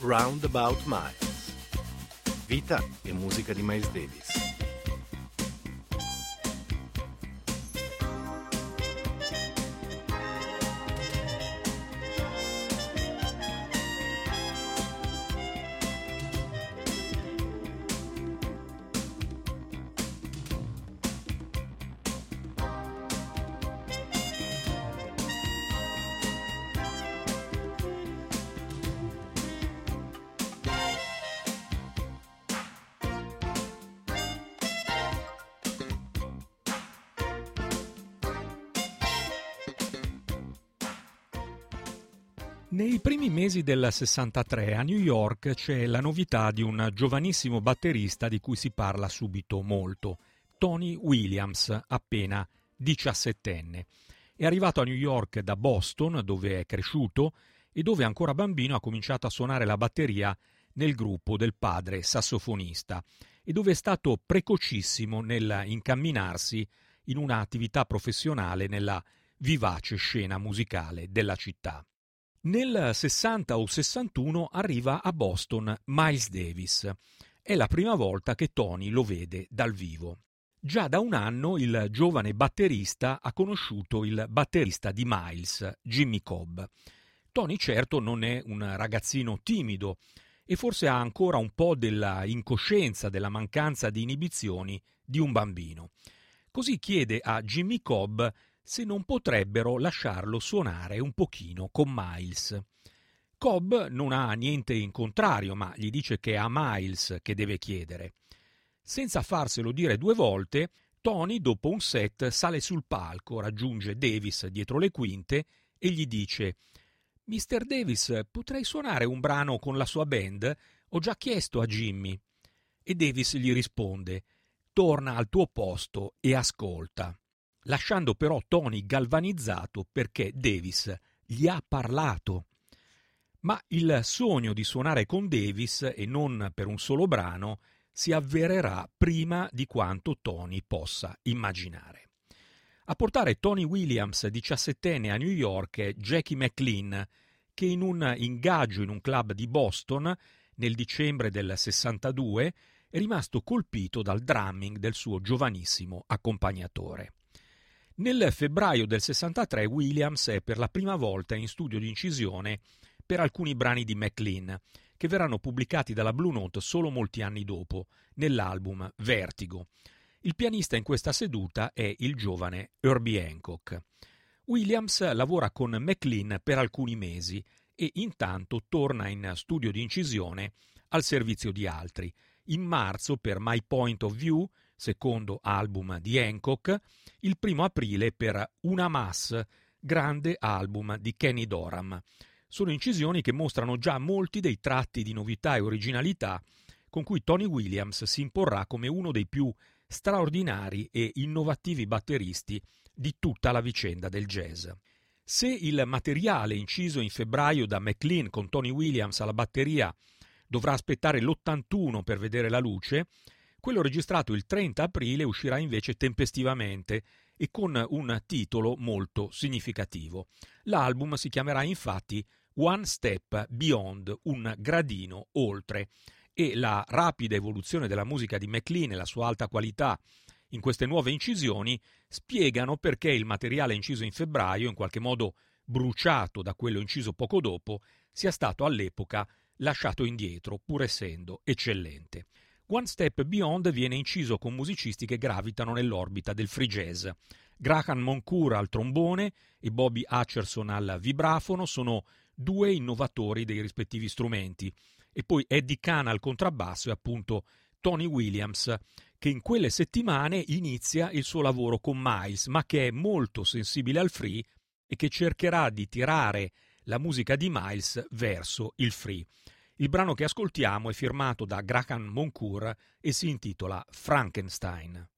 Roundabout Miles. Vita e musica di Miles Davis. Nei primi mesi del 63 a New York c'è la novità di un giovanissimo batterista di cui si parla subito molto, Tony Williams, appena 17enne. È arrivato a New York da Boston, dove è cresciuto e dove ancora bambino ha cominciato a suonare la batteria nel gruppo del padre sassofonista e dove è stato precocissimo nel incamminarsi in un'attività professionale nella vivace scena musicale della città. Nel 60 o 61 arriva a Boston Miles Davis. È la prima volta che Tony lo vede dal vivo. Già da un anno il giovane batterista ha conosciuto il batterista di Miles, Jimmy Cobb. Tony certo non è un ragazzino timido e forse ha ancora un po' della incoscienza, della mancanza di inibizioni di un bambino. Così chiede a Jimmy Cobb se non potrebbero lasciarlo suonare un pochino con Miles. Cobb non ha niente in contrario, ma gli dice che è a Miles che deve chiedere. Senza farselo dire due volte, Tony, dopo un set, sale sul palco, raggiunge Davis dietro le quinte e gli dice: «Mr. Davis, potrei suonare un brano con la sua band? Ho già chiesto a Jimmy». E Davis gli risponde: «Torna al tuo posto e ascolta», lasciando però Tony galvanizzato perché Davis gli ha parlato. Ma il sogno di suonare con Davis, e non per un solo brano, si avvererà prima di quanto Tony possa immaginare. A portare Tony Williams, 17enne, a New York è Jackie McLean, che in un ingaggio in un club di Boston nel dicembre del 62 è rimasto colpito dal drumming del suo giovanissimo accompagnatore. Nel febbraio del 63 Williams è per la prima volta in studio di incisione per alcuni brani di McLean, che verranno pubblicati dalla Blue Note solo molti anni dopo, nell'album Vertigo. Il pianista in questa seduta è il giovane Herbie Hancock. Williams lavora con McLean per alcuni mesi e intanto torna in studio di incisione al servizio di altri. In marzo per My Point of View, secondo album di Hancock, il 1 aprile per Una Mass, grande album di Kenny Dorham. Sono incisioni che mostrano già molti dei tratti di novità e originalità con cui Tony Williams si imporrà come uno dei più straordinari e innovativi batteristi di tutta la vicenda del jazz. Se il materiale inciso in febbraio da McLean con Tony Williams alla batteria dovrà aspettare l'81 per vedere la luce, quello registrato il 30 aprile uscirà invece tempestivamente e con un titolo molto significativo. L'album si chiamerà infatti One Step Beyond, un gradino oltre, e la rapida evoluzione della musica di McLean e la sua alta qualità in queste nuove incisioni spiegano perché il materiale inciso in febbraio, in qualche modo bruciato da quello inciso poco dopo, sia stato all'epoca lasciato indietro, pur essendo eccellente. One Step Beyond viene inciso con musicisti che gravitano nell'orbita del free jazz. Graham Moncour al trombone e Bobby Hutcherson al vibrafono sono due innovatori dei rispettivi strumenti, e poi Eddie Kahn al contrabbasso e appunto Tony Williams, che in quelle settimane inizia il suo lavoro con Miles, ma che è molto sensibile al free e che cercherà di tirare la musica di Miles verso il free. Il brano che ascoltiamo è firmato da Graham Moncour e si intitola Frankenstein.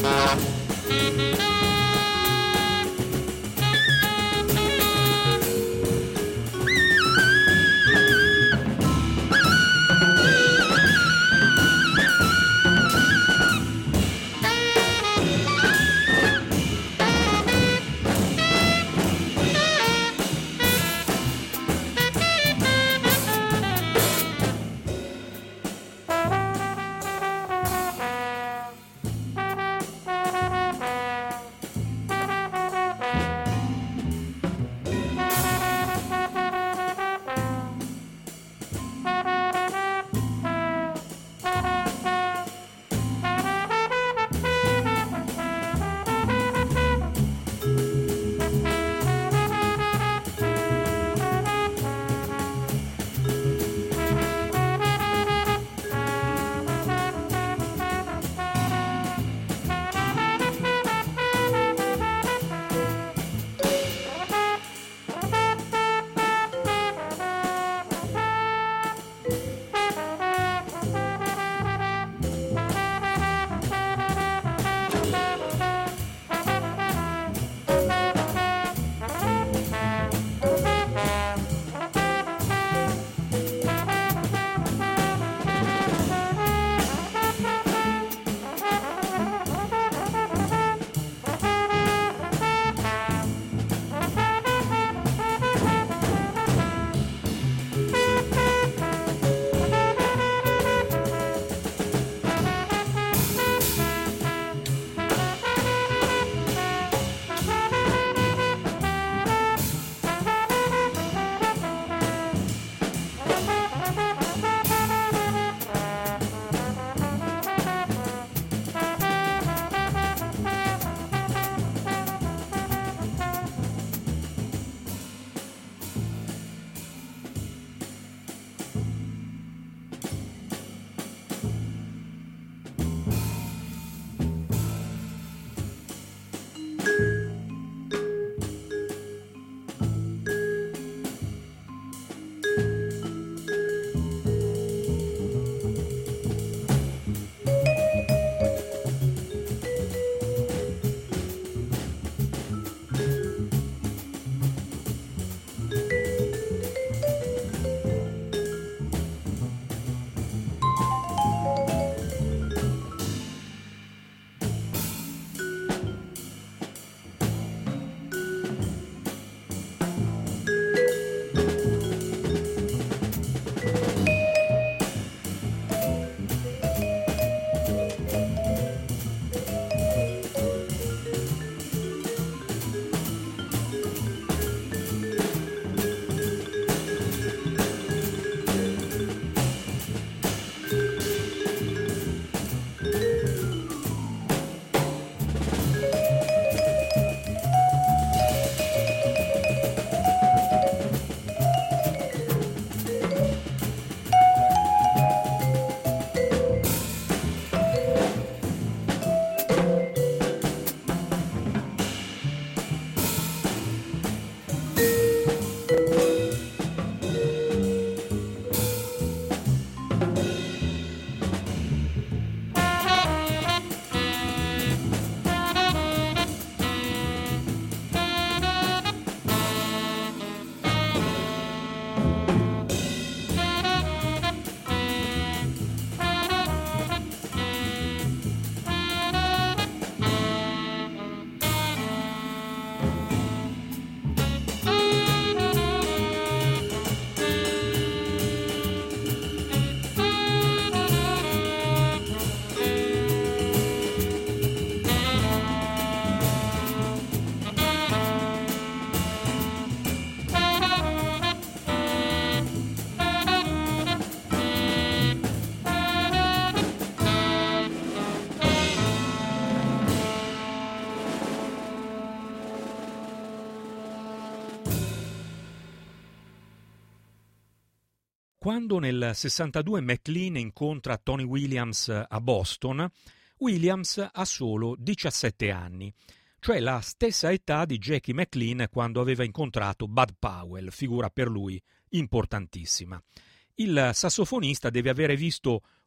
Quando nel 62 McLean incontra Tony Williams a Boston, Williams ha solo 17 anni, cioè la stessa età di Jackie McLean quando aveva incontrato Bud Powell, figura per lui importantissima. Il sassofonista deve avere visto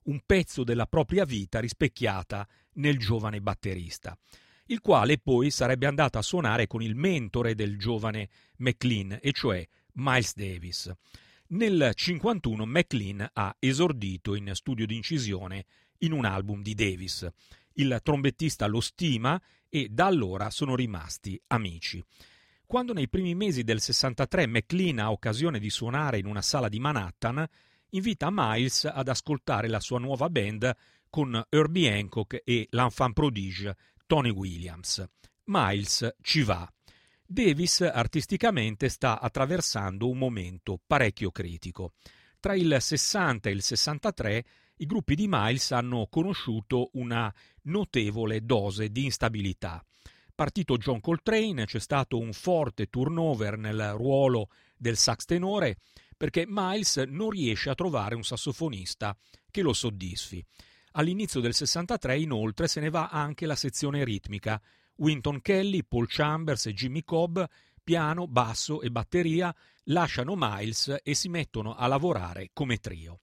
un pezzo della propria vita rispecchiata nel giovane batterista, il quale poi sarebbe andato a suonare con il mentore del giovane McLean, e cioè Miles Davis. Nel 1951 McLean ha esordito in studio di incisione in un album di Davis. Il trombettista lo stima e da allora sono rimasti amici. Quando nei primi mesi del 63 McLean ha occasione di suonare in una sala di Manhattan, invita Miles ad ascoltare la sua nuova band con Herbie Hancock e l'enfant prodige Tony Williams. Miles ci va. Davis artisticamente sta attraversando un momento parecchio critico. Tra il 60 e il 63 i gruppi di Miles hanno conosciuto una notevole dose di instabilità. Partito John Coltrane, c'è stato un forte turnover nel ruolo del sax tenore perché Miles non riesce a trovare un sassofonista che lo soddisfi. All'inizio del 63 inoltre se ne va anche la sezione ritmica. Wynton Kelly, Paul Chambers e Jimmy Cobb, piano, basso e batteria, lasciano Miles e si mettono a lavorare come trio.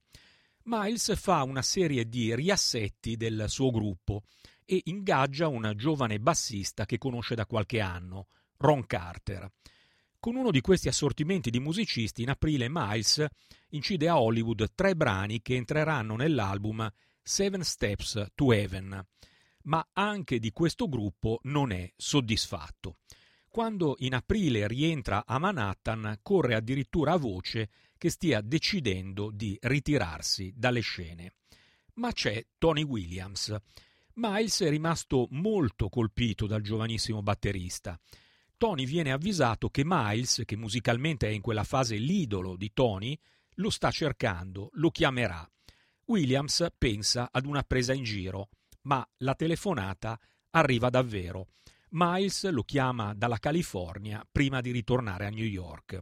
Miles fa una serie di riassetti del suo gruppo e ingaggia un giovane bassista che conosce da qualche anno, Ron Carter. Con uno di questi assortimenti di musicisti, in aprile Miles incide a Hollywood 3 brani che entreranno nell'album Seven Steps to Heaven, ma anche di questo gruppo non è soddisfatto. Quando in aprile rientra a Manhattan, corre addirittura a voce che stia decidendo di ritirarsi dalle scene. Ma c'è Tony Williams. Miles è rimasto molto colpito dal giovanissimo batterista. Tony viene avvisato che Miles, che musicalmente è in quella fase l'idolo di Tony, lo sta cercando, lo chiamerà. Williams pensa ad una presa in giro, ma la telefonata arriva davvero. Miles lo chiama dalla California prima di ritornare a New York.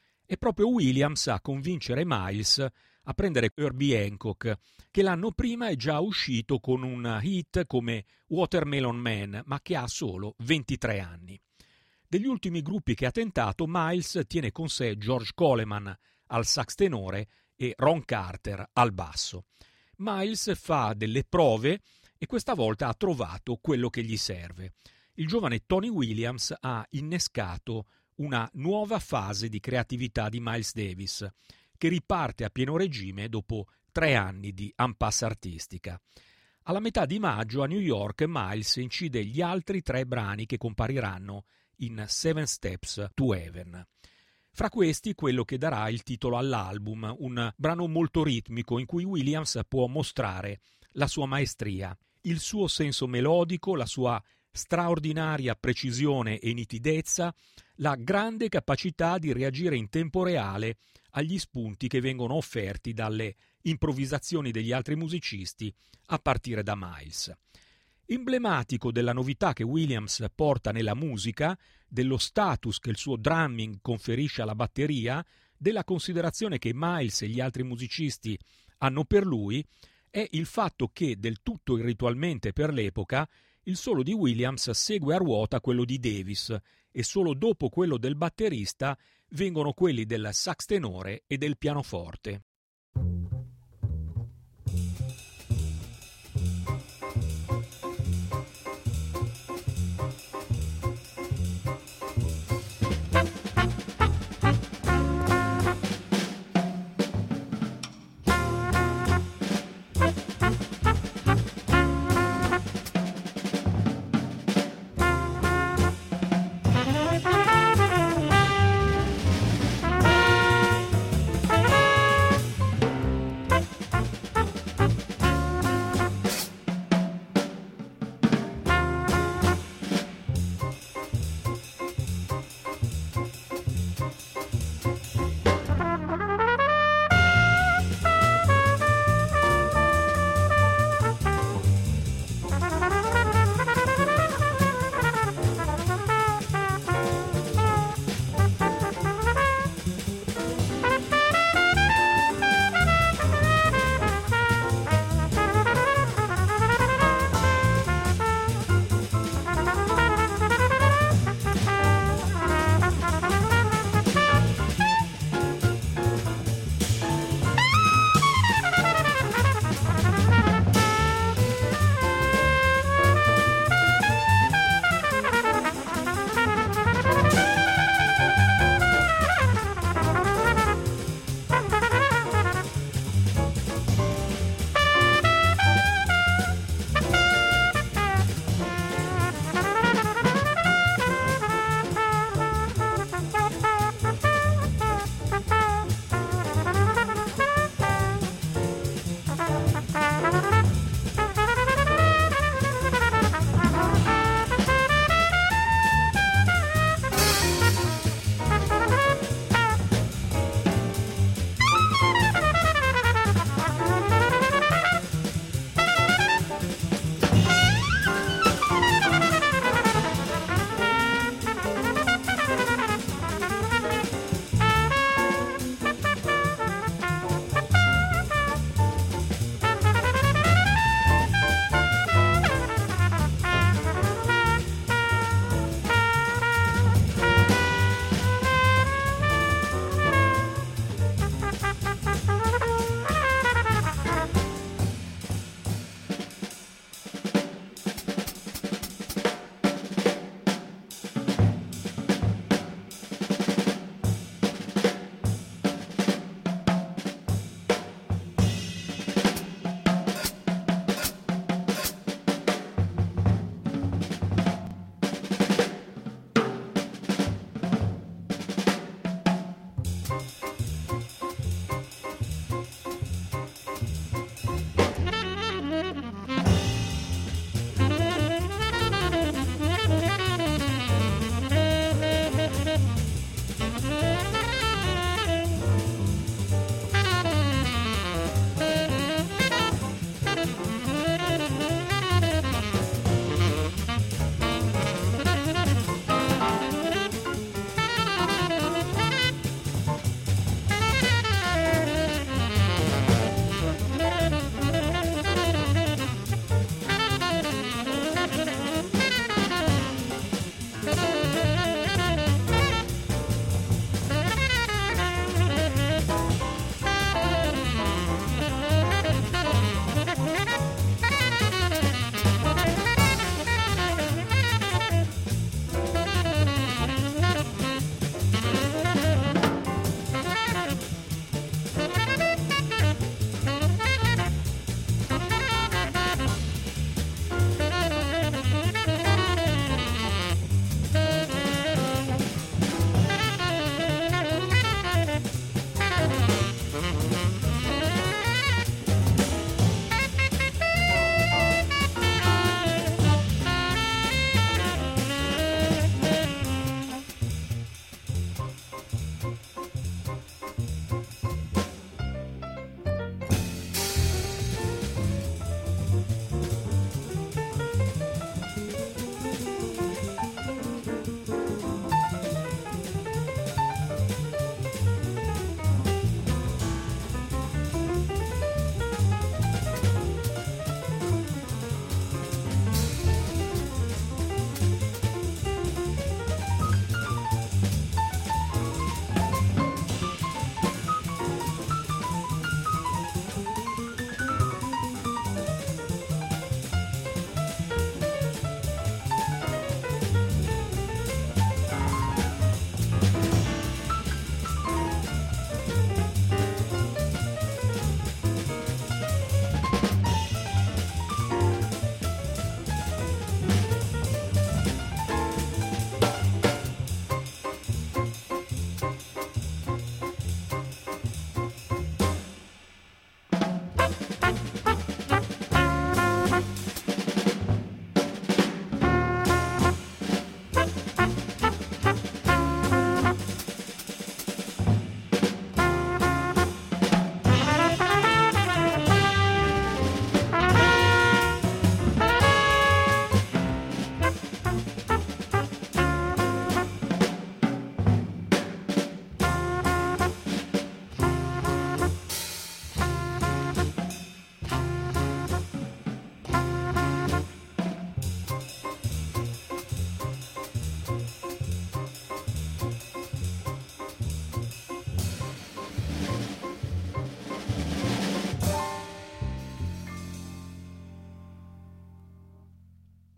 È proprio Williams a convincere Miles a prendere Herbie Hancock, che l'anno prima è già uscito con un hit come Watermelon Man, ma che ha solo 23 anni. Degli ultimi gruppi che ha tentato, Miles tiene con sé George Coleman al sax tenore e Ron Carter al basso. Miles fa delle prove e questa volta ha trovato quello che gli serve. Il giovane Tony Williams ha innescato una nuova fase di creatività di Miles Davis, che riparte a pieno regime dopo 3 anni di impasse artistica. Alla metà di maggio a New York Miles incide gli altri 3 brani che compariranno in Seven Steps to Heaven. Fra questi quello che darà il titolo all'album, un brano molto ritmico in cui Williams può mostrare la sua maestria, il suo senso melodico, la sua straordinaria precisione e nitidezza, la grande capacità di reagire in tempo reale agli spunti che vengono offerti dalle improvvisazioni degli altri musicisti a partire da Miles. Emblematico della novità che Williams porta nella musica, dello status che il suo drumming conferisce alla batteria, della considerazione che Miles e gli altri musicisti hanno per lui, è il fatto che, del tutto irritualmente per l'epoca, il solo di Williams segue a ruota quello di Davis e solo dopo quello del batterista vengono quelli del sax tenore e del pianoforte.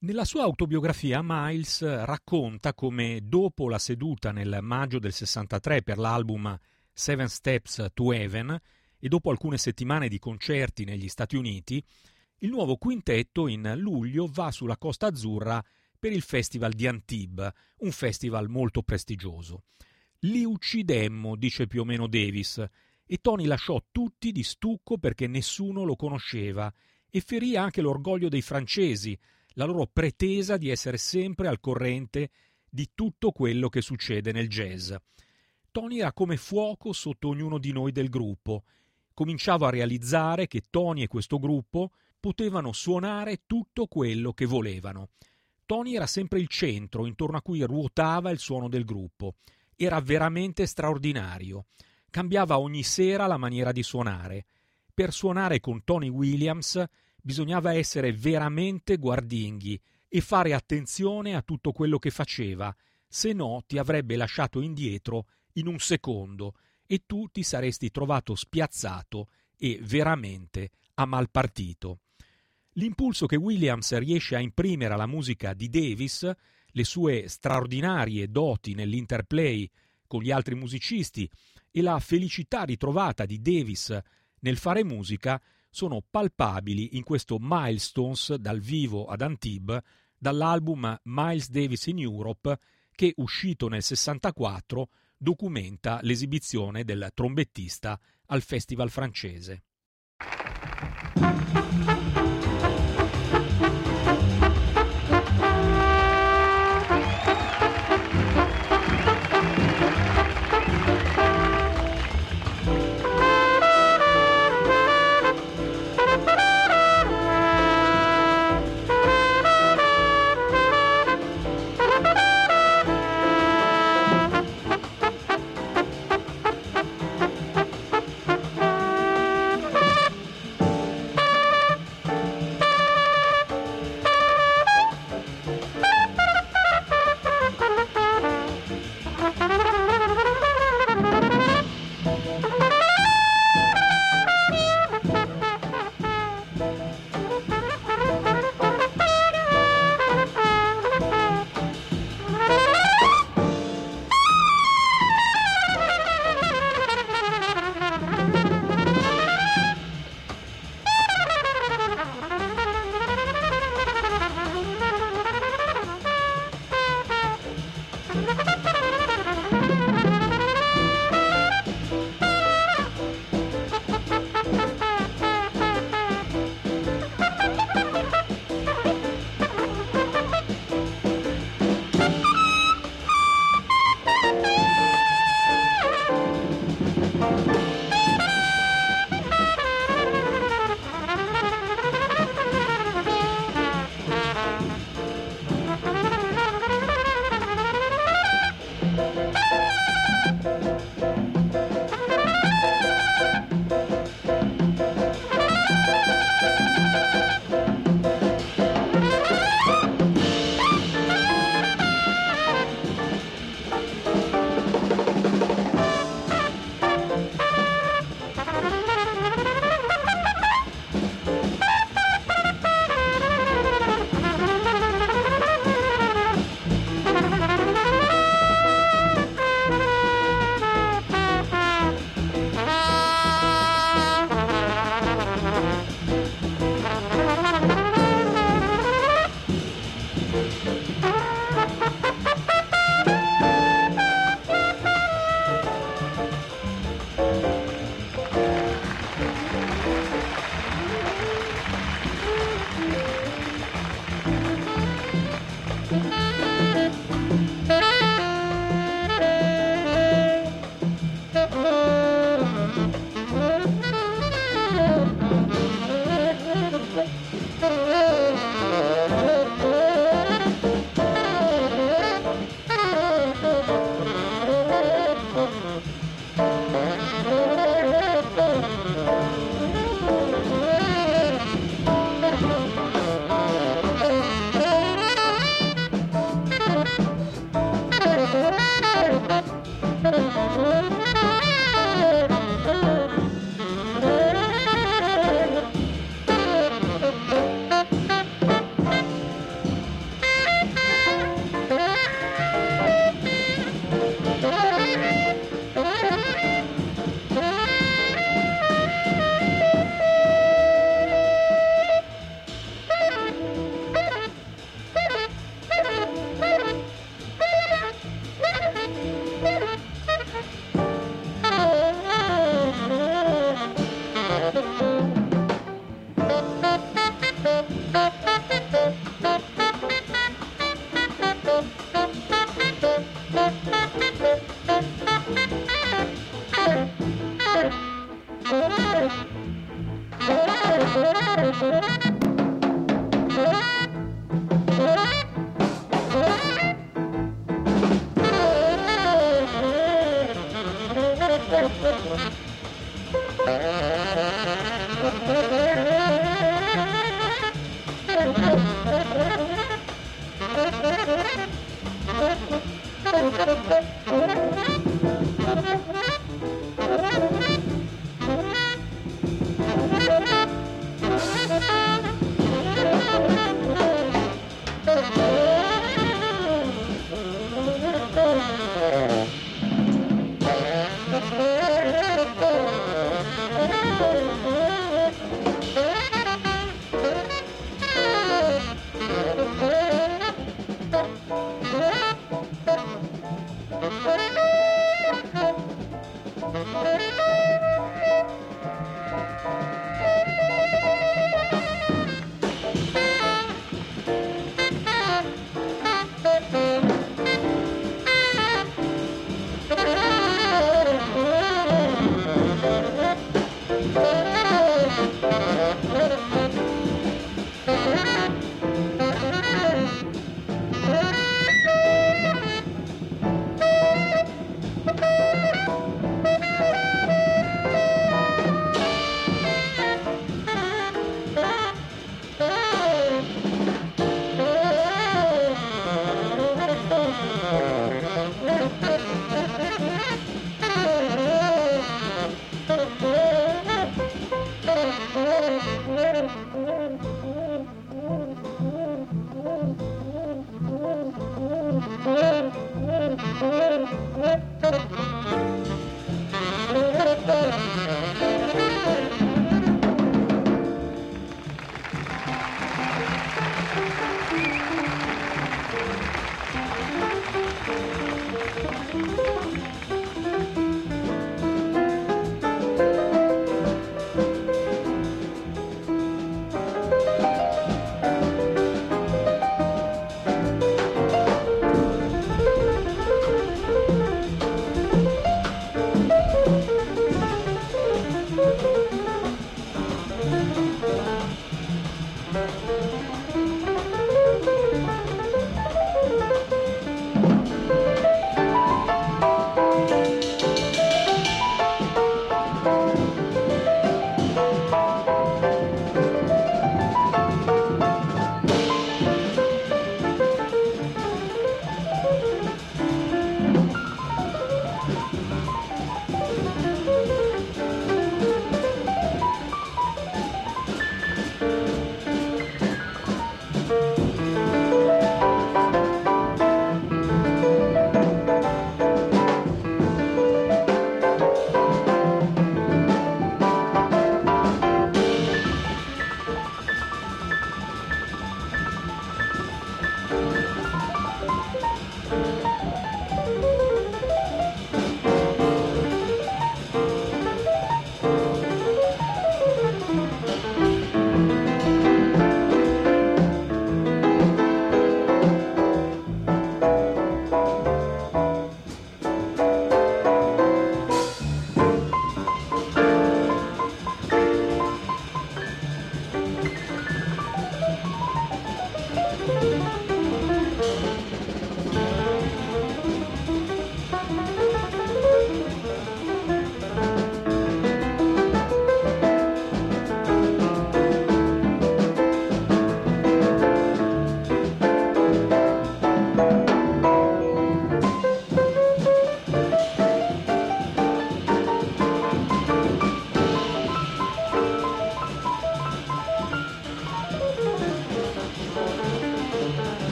Nella sua autobiografia Miles racconta come dopo la seduta nel maggio del 63 per l'album Seven Steps to Heaven e dopo alcune settimane di concerti negli Stati Uniti, il nuovo quintetto in luglio va sulla Costa Azzurra per il Festival di Antibes, un festival molto prestigioso. Li uccidemmo, dice più o meno Davis, e Tony lasciò tutti di stucco perché nessuno lo conosceva e ferì anche l'orgoglio dei francesi, la loro pretesa di essere sempre al corrente di tutto quello che succede nel jazz. Tony era come fuoco sotto ognuno di noi del gruppo. Cominciavo a realizzare che Tony e questo gruppo potevano suonare tutto quello che volevano. Tony era sempre il centro intorno a cui ruotava il suono del gruppo. Era veramente straordinario. Cambiava ogni sera la maniera di suonare. Per suonare con Tony Williams bisognava essere veramente guardinghi e fare attenzione a tutto quello che faceva, se no ti avrebbe lasciato indietro in un secondo e tu ti saresti trovato spiazzato e veramente a mal partito. L'impulso che Williams riesce a imprimere alla musica di Davis, le sue straordinarie doti nell'interplay con gli altri musicisti e la felicità ritrovata di Davis nel fare musica sono palpabili in questo Milestones dal vivo ad Antibes dall'album Miles Davis in Europe che, uscito nel 64, documenta l'esibizione del trombettista al festival francese.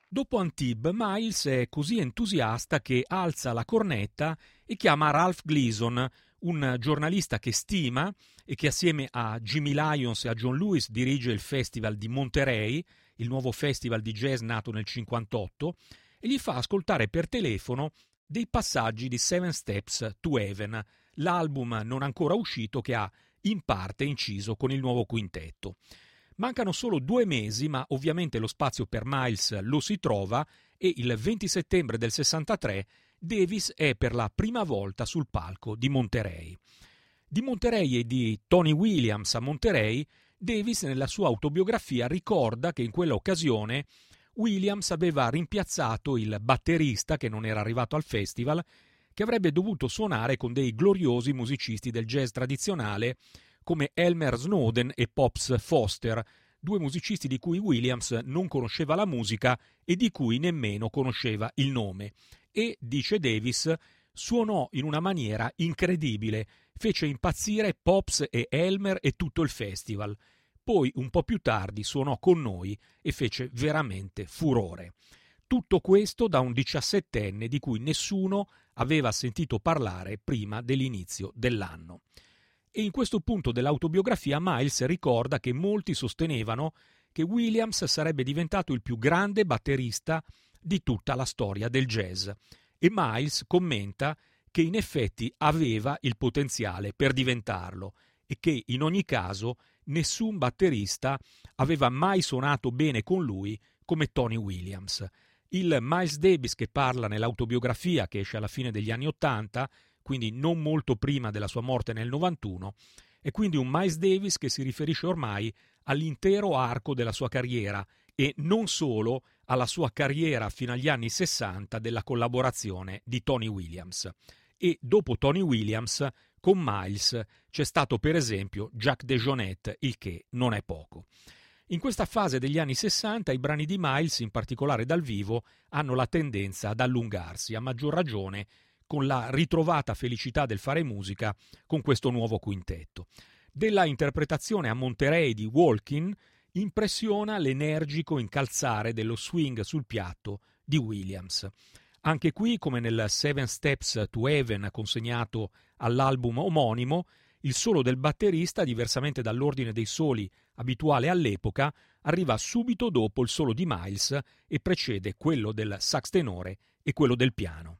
Dopo Antibes, Miles è così entusiasta che alza la cornetta e chiama Ralph Gleason, un giornalista che stima e che assieme a Jimmy Lyons e a John Lewis dirige il Festival di Monterey, il nuovo festival di jazz nato nel 1958, e gli fa ascoltare per telefono dei passaggi di Seven Steps to Heaven, l'album non ancora uscito che ha in parte inciso con il nuovo quintetto. Mancano solo 2 mesi, ma ovviamente lo spazio per Miles lo si trova e il 20 settembre del 63 Davis è per la prima volta sul palco di Monterey. Di Monterey e di Tony Williams a Monterey, Davis nella sua autobiografia ricorda che in quella occasione Williams aveva rimpiazzato il batterista che non era arrivato al festival, che avrebbe dovuto suonare con dei gloriosi musicisti del jazz tradizionale come Elmer Snowden e Pops Foster, 2 musicisti di cui Williams non conosceva la musica e di cui nemmeno conosceva il nome. E, dice Davis, suonò in una maniera incredibile, fece impazzire Pops e Elmer e tutto il festival. Poi, un po' più tardi, suonò con noi e fece veramente furore. Tutto questo da un 17enne di cui nessuno aveva sentito parlare prima dell'inizio dell'anno. E in questo punto dell'autobiografia Miles ricorda che molti sostenevano che Williams sarebbe diventato il più grande batterista di tutta la storia del jazz, e Miles commenta che in effetti aveva il potenziale per diventarlo e che in ogni caso nessun batterista aveva mai suonato bene con lui come Tony Williams. Il Miles Davis che parla nell'autobiografia, che esce alla fine degli anni '80, quindi non molto prima della sua morte nel 91, è quindi un Miles Davis che si riferisce ormai all'intero arco della sua carriera e non solo alla sua carriera fino agli anni 60 della collaborazione di Tony Williams. E dopo Tony Williams, con Miles c'è stato per esempio Jack DeJohnette, il che non è poco. In questa fase degli anni 60 i brani di Miles, in particolare dal vivo, hanno la tendenza ad allungarsi, a maggior ragione con la ritrovata felicità del fare musica con questo nuovo quintetto. Della interpretazione a Monterey di Walkin' impressiona l'energico incalzare dello swing sul piatto di Williams. Anche qui, come nel Seven Steps to Heaven consegnato all'album omonimo, il solo del batterista, diversamente dall'ordine dei soli abituale all'epoca, arriva subito dopo il solo di Miles e precede quello del sax tenore e quello del piano.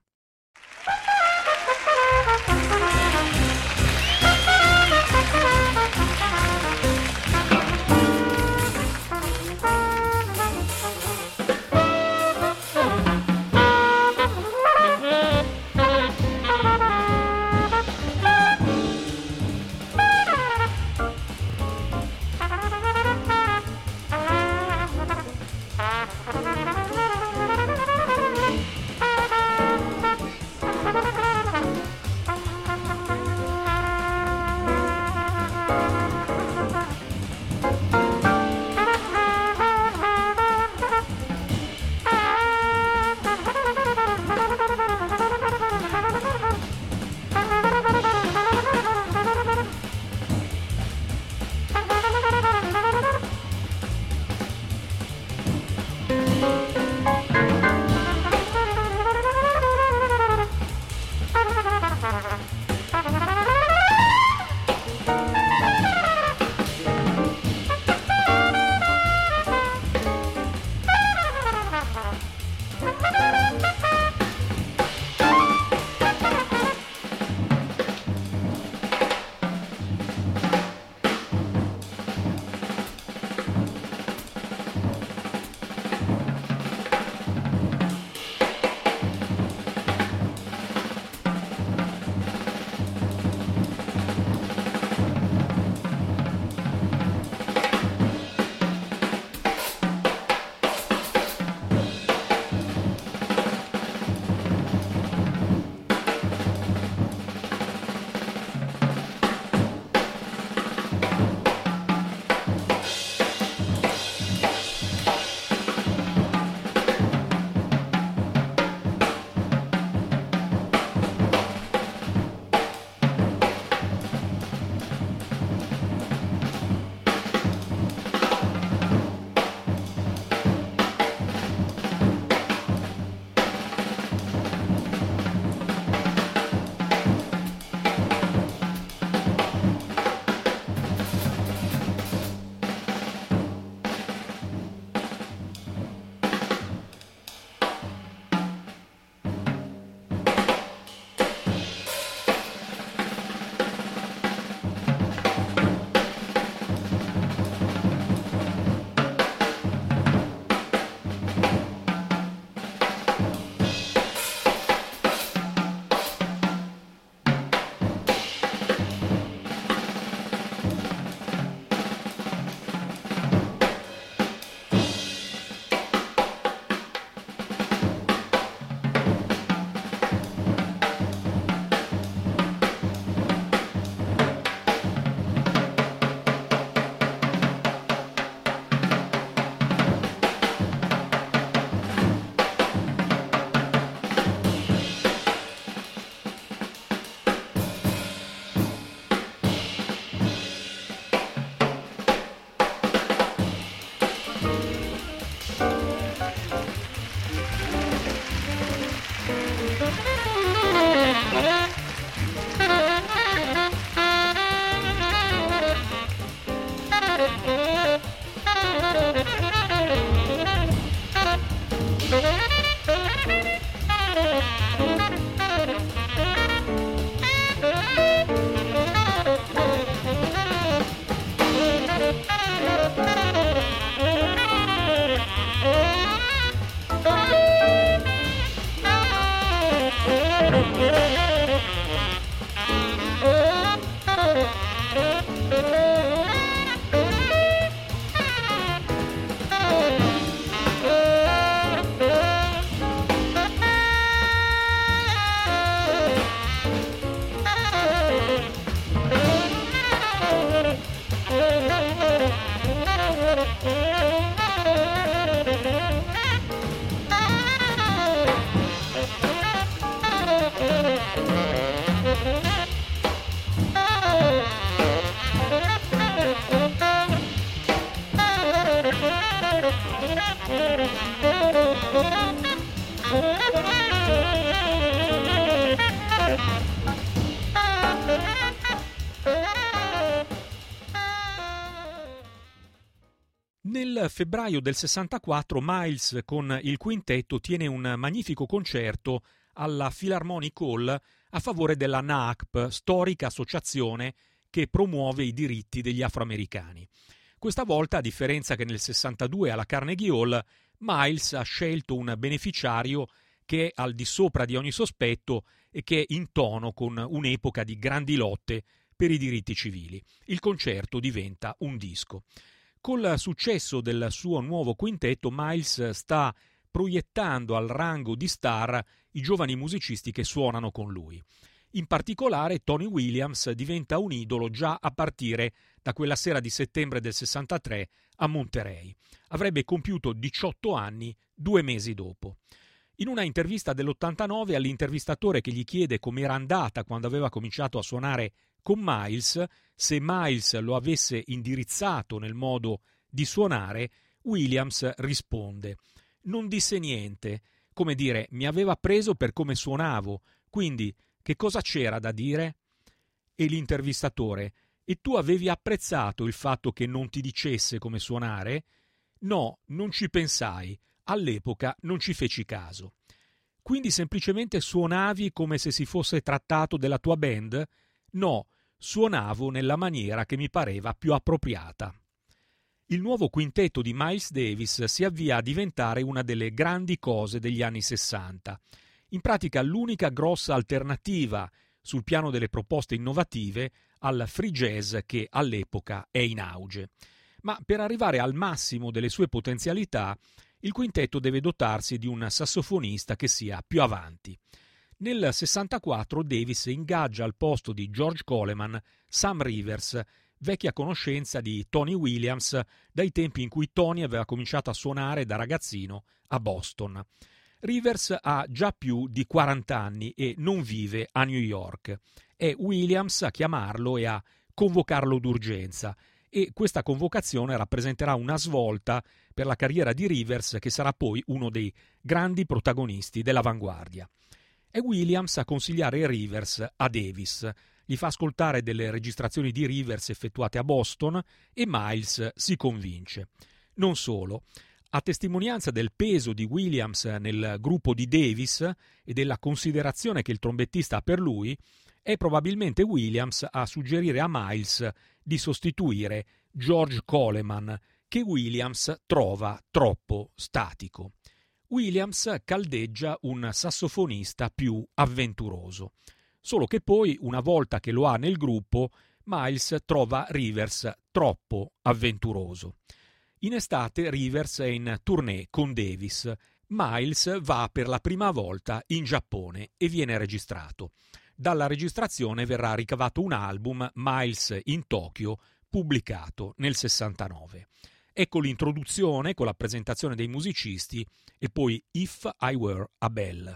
Nel febbraio del 64 Miles con il quintetto tiene un magnifico concerto alla Philharmonic Hall a favore della NAACP, storica associazione che promuove i diritti degli afroamericani. Questa volta, a differenza che nel 62 alla Carnegie Hall, Miles ha scelto un beneficiario che è al di sopra di ogni sospetto e che è in tono con un'epoca di grandi lotte per i diritti civili. Il concerto diventa un disco. Col successo del suo nuovo quintetto, Miles sta proiettando al rango di star i giovani musicisti che suonano con lui. In particolare Tony Williams diventa un idolo già a partire da quella sera di settembre del 63 a Monterey. Avrebbe compiuto 18 anni 2 mesi dopo. In una intervista dell'89 all'intervistatore che gli chiede com'era andata quando aveva cominciato a suonare con Miles, se Miles lo avesse indirizzato nel modo di suonare, Williams risponde: non disse niente, come dire, mi aveva preso per come suonavo, quindi che cosa c'era da dire? E l'intervistatore: e tu avevi apprezzato il fatto che non ti dicesse come suonare? No, non ci pensai, all'epoca non ci feci caso. Quindi semplicemente suonavi come se si fosse trattato della tua band? No, suonavo nella maniera che mi pareva più appropriata. Il nuovo quintetto di Miles Davis si avvia a diventare una delle grandi cose degli anni 60. In pratica l'unica grossa alternativa sul piano delle proposte innovative al free jazz che all'epoca è in auge. Ma per arrivare al massimo delle sue potenzialità, il quintetto deve dotarsi di un sassofonista che sia più avanti. Nel 64 Davis ingaggia al posto di George Coleman Sam Rivers, vecchia conoscenza di Tony Williams dai tempi in cui Tony aveva cominciato a suonare da ragazzino a Boston. Rivers ha già più di 40 anni e non vive a New York. È Williams a chiamarlo e a convocarlo d'urgenza, e questa convocazione rappresenterà una svolta per la carriera di Rivers, che sarà poi uno dei grandi protagonisti dell'avanguardia. È Williams a consigliare Rivers a Davis, gli fa ascoltare delle registrazioni di Rivers effettuate a Boston e Miles si convince. Non solo, a testimonianza del peso di Williams nel gruppo di Davis e della considerazione che il trombettista ha per lui, è probabilmente Williams a suggerire a Miles di sostituire George Coleman, che Williams trova troppo statico. Williams caldeggia un sassofonista più avventuroso. Solo che poi, una volta che lo ha nel gruppo, Miles trova Rivers troppo avventuroso. In estate Rivers è in tournée con Davis. Miles va per la prima volta in Giappone e viene registrato. Dalla registrazione verrà ricavato un album, Miles in Tokyo, pubblicato nel 69. Ecco l'introduzione con la presentazione dei musicisti e poi If I Were a Bell.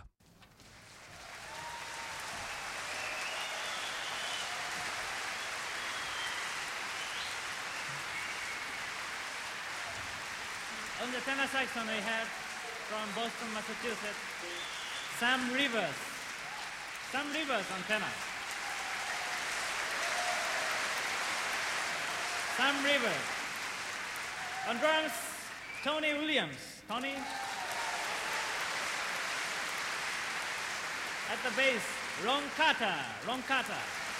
On the tenor saxophone we have from Boston, Massachusetts, Sam Rivers. Sam Rivers on tenor. Sam Rivers. On drums, Tony Williams. Tony. At the bass, Ron Carter. Ron Carter.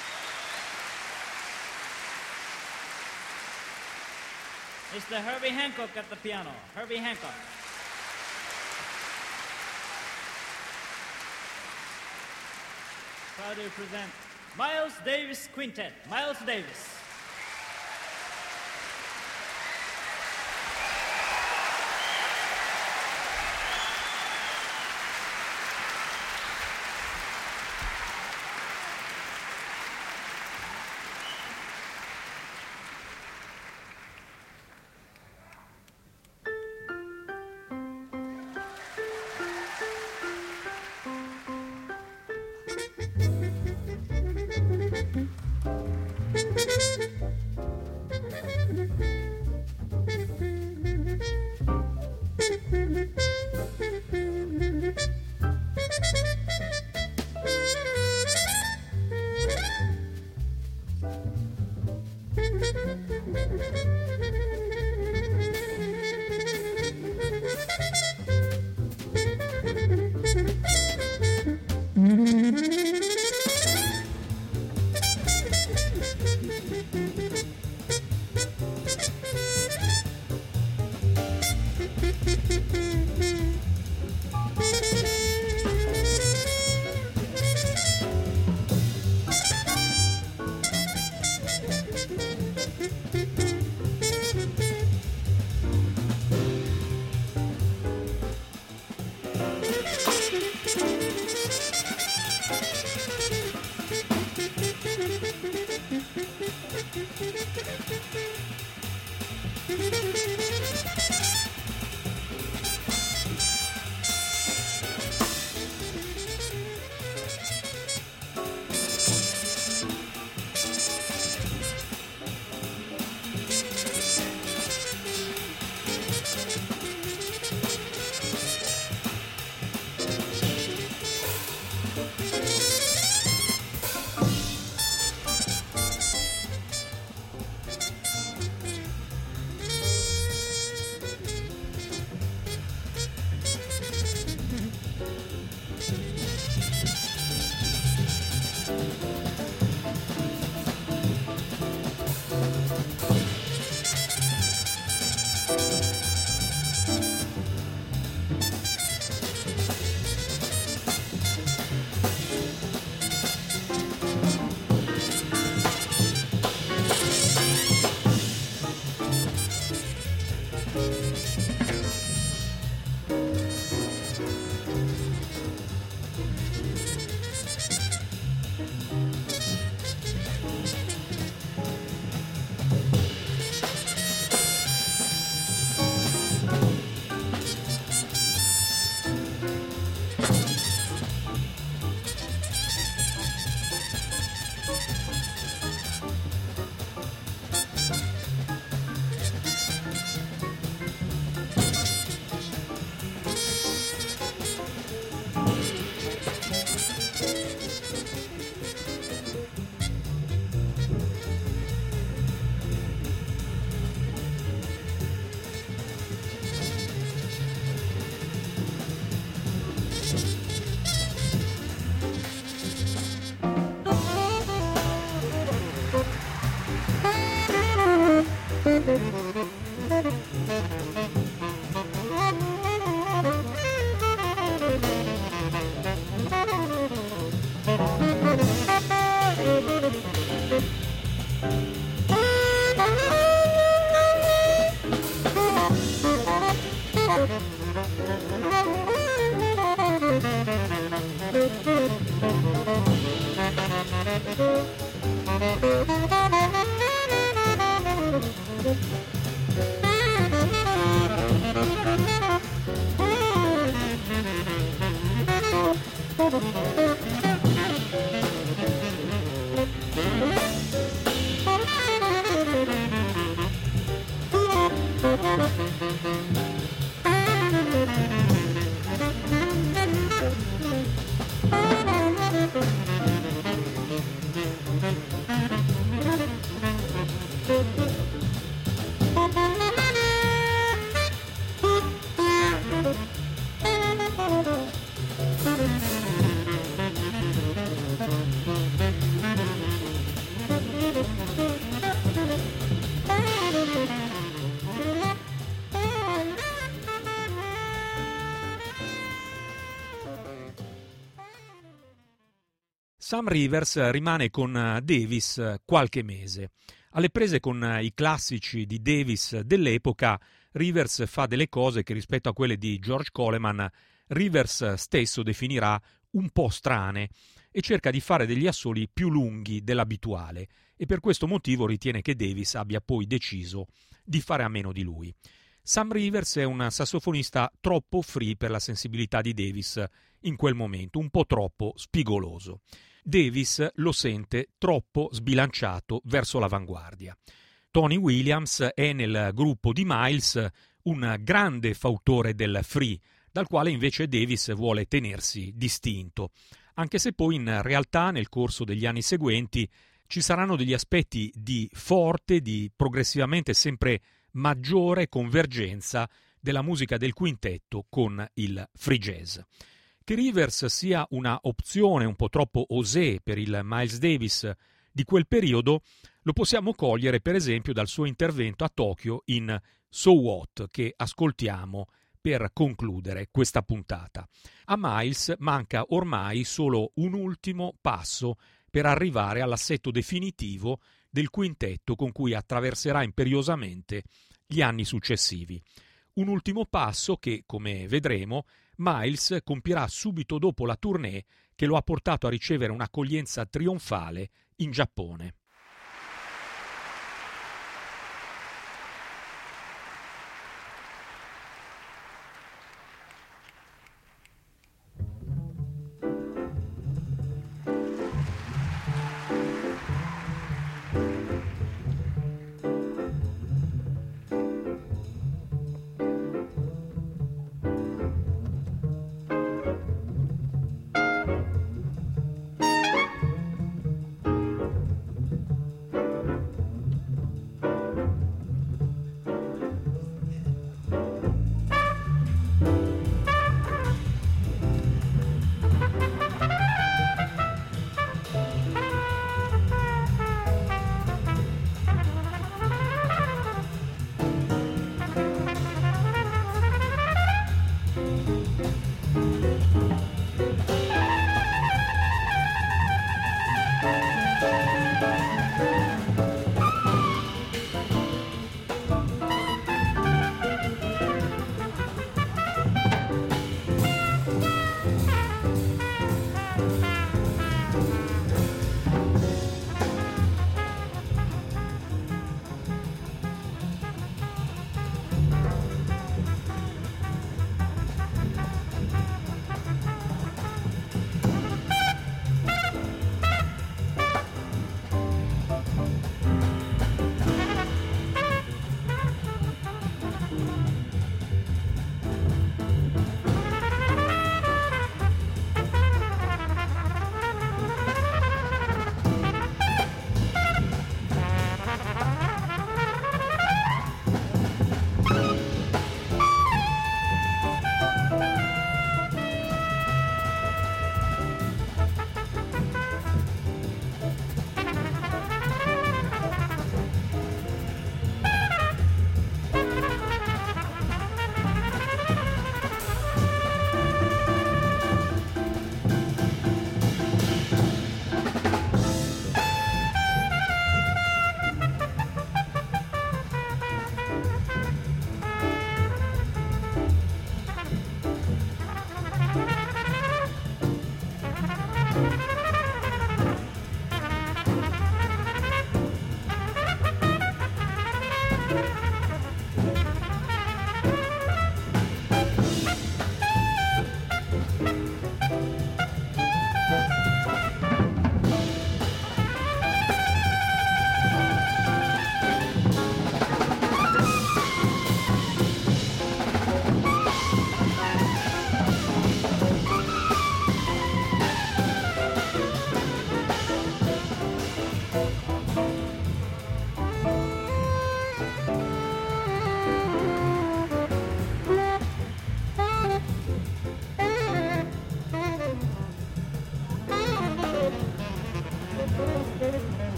Mr. Herbie Hancock at the piano. Herbie Hancock. Proud to present Miles Davis Quintet. Miles Davis. Sam Rivers rimane con Davis qualche mese. Alle prese con i classici di Davis dell'epoca, Rivers fa delle cose che rispetto a quelle di George Coleman, Rivers stesso definirà un po' strane e cerca di fare degli assoli più lunghi dell'abituale e per questo motivo ritiene che Davis abbia poi deciso di fare a meno di lui. Sam Rivers è un sassofonista troppo free per la sensibilità di Davis in quel momento, un po' troppo spigoloso. Davis lo sente troppo sbilanciato verso l'avanguardia. Tony Williams è nel gruppo di Miles un grande fautore del free, dal quale invece Davis vuole tenersi distinto, anche se poi in realtà nel corso degli anni seguenti ci saranno degli aspetti di forte, di progressivamente sempre maggiore convergenza della musica del quintetto con il free jazz. Che Rivers sia una opzione un po' troppo osé per il Miles Davis di quel periodo lo possiamo cogliere per esempio dal suo intervento a Tokyo in So What, che ascoltiamo per concludere questa puntata. A Miles manca ormai solo un ultimo passo per arrivare all'assetto definitivo del quintetto con cui attraverserà imperiosamente gli anni successivi. Un ultimo passo che, come vedremo, Miles compirà subito dopo la tournée che lo ha portato a ricevere un'accoglienza trionfale in Giappone.